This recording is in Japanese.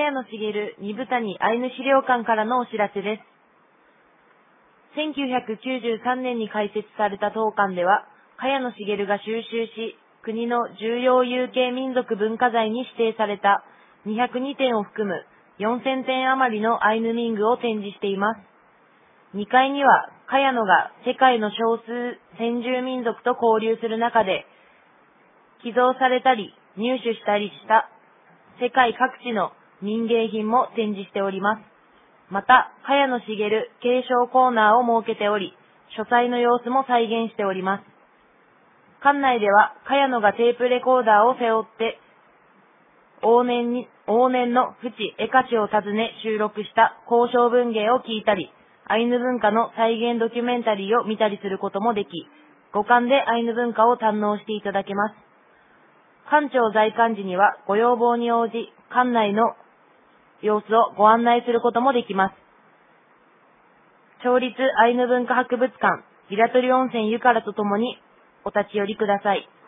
茅野茂二部谷アイヌ資料館からのお知らせです。1993年に開設された当館では、茅野茂が収集し、国の重要有形民族文化財に指定された202点を含む4000点余りのアイヌ民具を展示しています。2階には、茅野が世界の少数先住民族と交流する中で、寄贈されたり入手したりした世界各地の民芸品も展示しております。また、茅野茂継承コーナーを設けており、書斎の様子も再現しております。館内では、茅野がテープレコーダーを背負って、往年の淵絵歌詞を訪ね収録した交渉文芸を聞いたり、アイヌ文化の再現ドキュメンタリーを見たりすることもでき、五感でアイヌ文化を堪能していただけます。館長在館時にはご要望に応じ、館内の様子をご案内することもできます。町立アイヌ文化博物館、平取温泉ゆからとともにお立ち寄りください。